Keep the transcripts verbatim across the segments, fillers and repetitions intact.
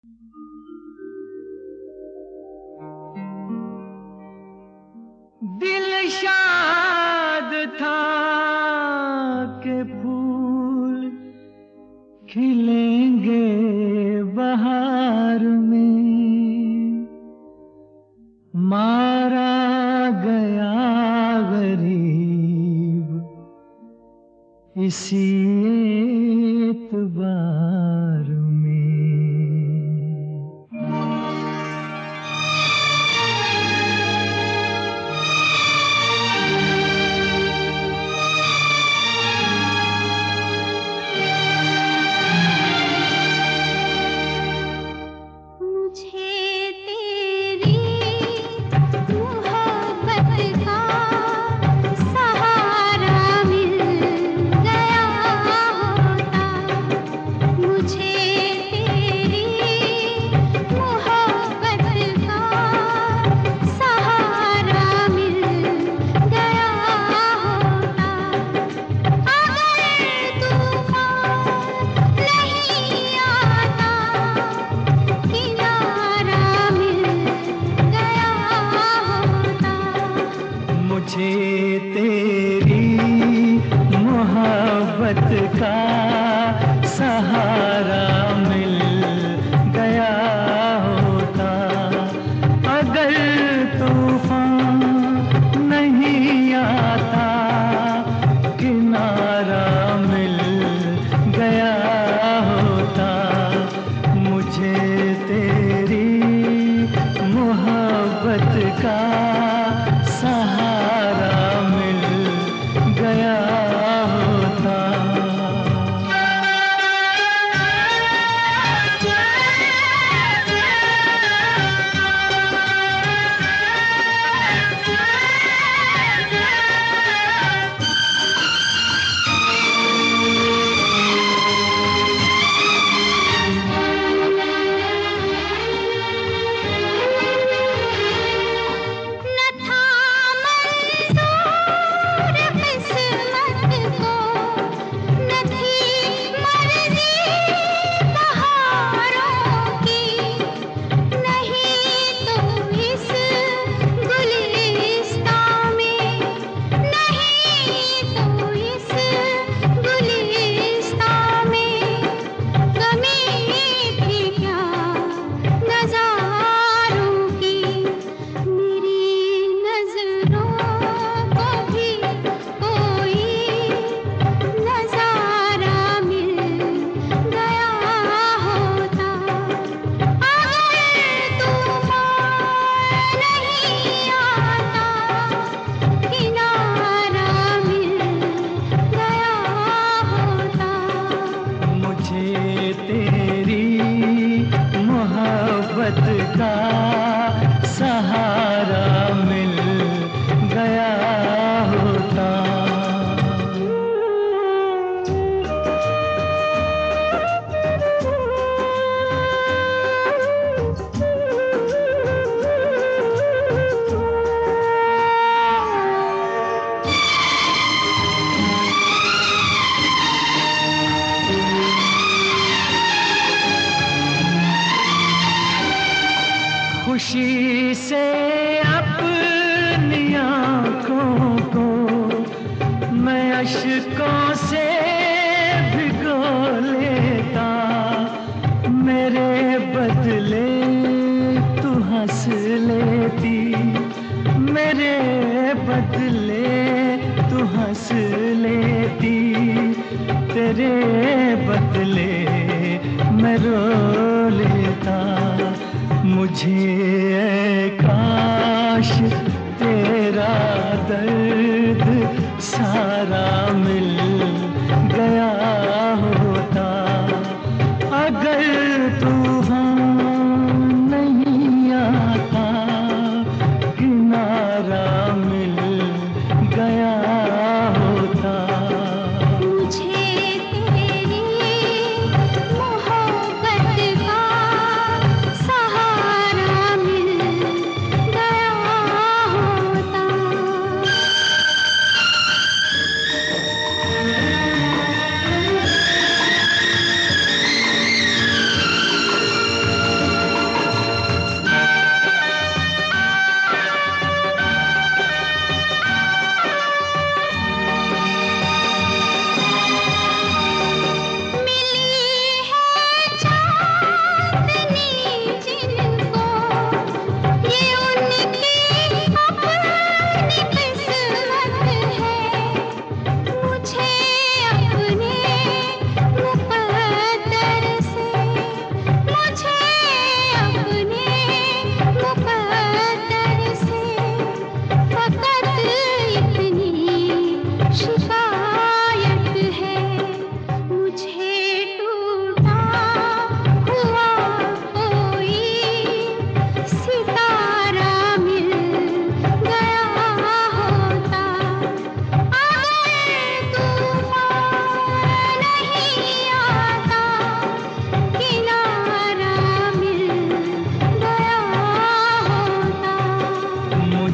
दिल शाद था कि फूल खिलेंगे बहार में, मारा गया गरीब इसी एतबार में। मुझे तेरी मोहब्बत का सहारा मिल गया होता, अगर तूफान नहीं आता किनारा मिल गया होता। मुझे तेरी मोहब्बत का सहारा मिल गया होता। का सहारा मिल गया होता। खुशी से अपनी आँखों को मैं अश्कों से भिगो लेता, मेरे बदले तू हंस लेती, मेरे बदले तू हंस लेती, तेरे बदले मैं रो लेता। मुझे काश तेरा दर्द सारा मिल गया होता, अगर तूफान नहीं आता किनारा मिल गया होता।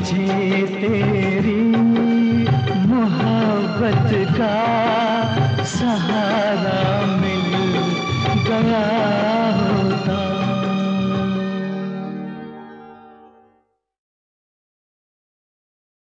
मुझे तेरी मोहब्बत का सहारा